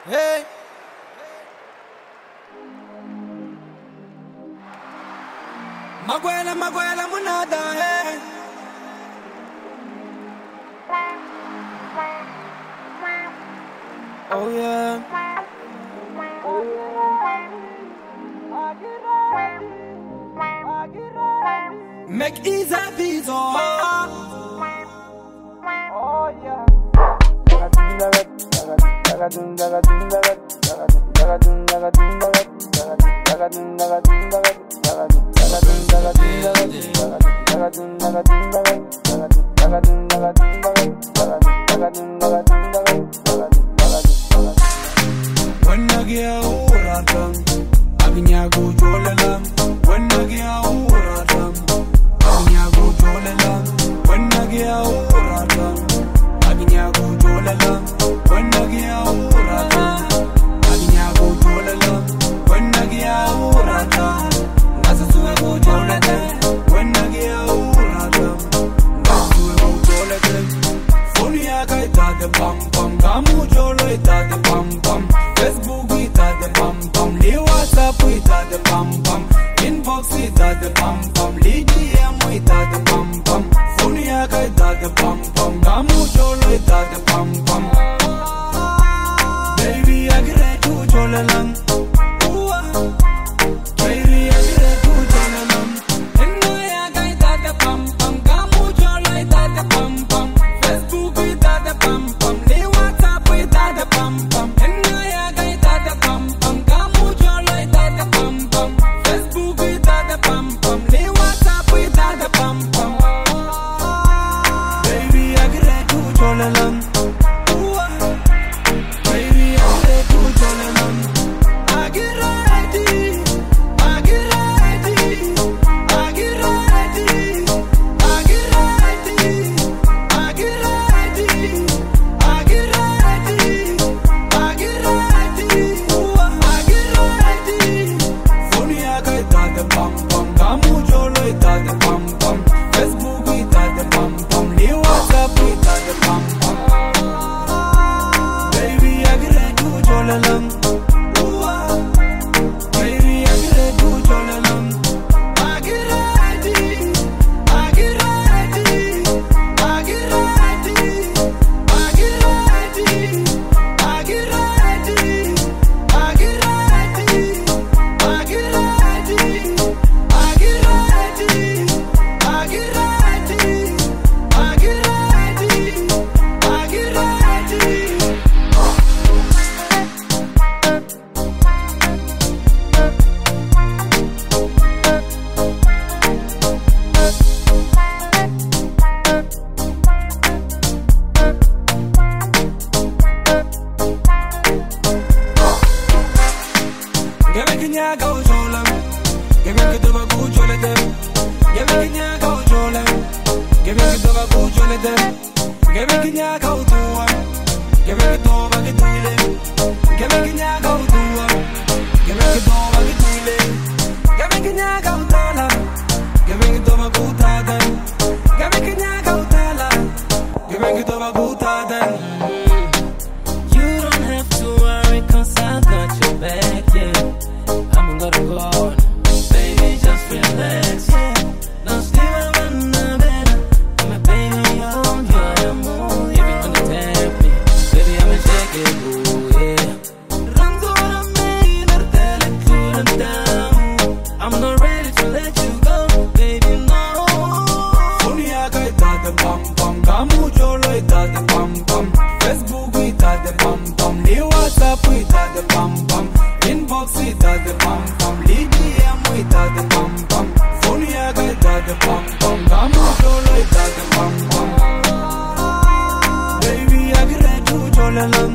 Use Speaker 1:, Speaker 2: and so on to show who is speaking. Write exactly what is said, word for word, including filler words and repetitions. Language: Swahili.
Speaker 1: Hey. Maguela, Maguela, Munada, hey. Oh yeah. Make easy visa. Oh yeah. When I get old, Aginyago Jolalam. When I get old, Aginyago Jolalam. When I get old, Aginyago Jolalam. When I get old, Aginyago Jolalam. When I get old, Nasasuego Jolalam. When I get old, Nasasuego Jolalam. Fonia Kaita the Pam Pam, Gamu Jolo ita the Pam Pam, Facebook ita the Pam Pam, Li WhatsApp ita the Pam Pam, Inbox ita the Pam Pam, Li D M ita the Pam Pam, Fonia Kaita the Pam Pam, Gamu Jolo ita the Pam Pam. Baby, I get to Jolalam. Baby, I get to Jolalam. And I Kaita the Pam Pam, Gamu Jolo ita the Pam Pam, Facebook ita the Pam Pam, Li WhatsApp ita the Pam Pam. And I Kaita the Pam Pam, Gamu Jolo ita the Pam Pam, Facebook ita the Pam Pam, Li WhatsApp ita the Pam Pam. Baby, I get to Jolalam. Baby, I get to Jolalam. I get ready, I get ready, I get ready, I get ready, I get ready, I get ready, I get ready, I get ready. Fonia Kaita the Pam Pam, Gamu Jolo ita the Pam Pam, Facebook ita the Pam Pam, Li WhatsApp ita the Pam Pam. Baby, I get to Jolalam. Baby, I get to Jolalam. I get ready, I get ready, I get ready, I get ready, I get ready, I get ready, I get ready, I get ready, I get ready, I get ready, I get ready. Give me kinya go jolam, give me kidoba go jolem, give me kinya go jolam, give me kidoba go jolem, give me kinya go tuwa, give me kidoba go tuile, give me kinya go tuwa, give me kidoba go tuile, give me kinya go tala, give me kidoba go tada, give me kinya go tala, give me kidoba go tada.
Speaker 2: You don't have to worry, cause I got your back, yeah. I'm gonna go on, baby, just relax, yeah. Now still around the bed, I'm a baby, on you're the moon, if you wanna tempt me, baby, I'ma shake it, ooh, yeah. Run through the main, I'll tell it cool and down. I'm not ready to let you go, baby, no.
Speaker 1: Fonia Kaita the Pam Pam, Gamu Jolo ita the Pam Pam, Facebook ita the Pam Pam, Li WhatsApp ita the Pam Pam, Inbox ita the Pam Pam, Li D M ita the Pam Pam, Fonia Kaita the Pam Pam, Gamu Jolo ita the Pam Pam. Baby, I get to Jolalam.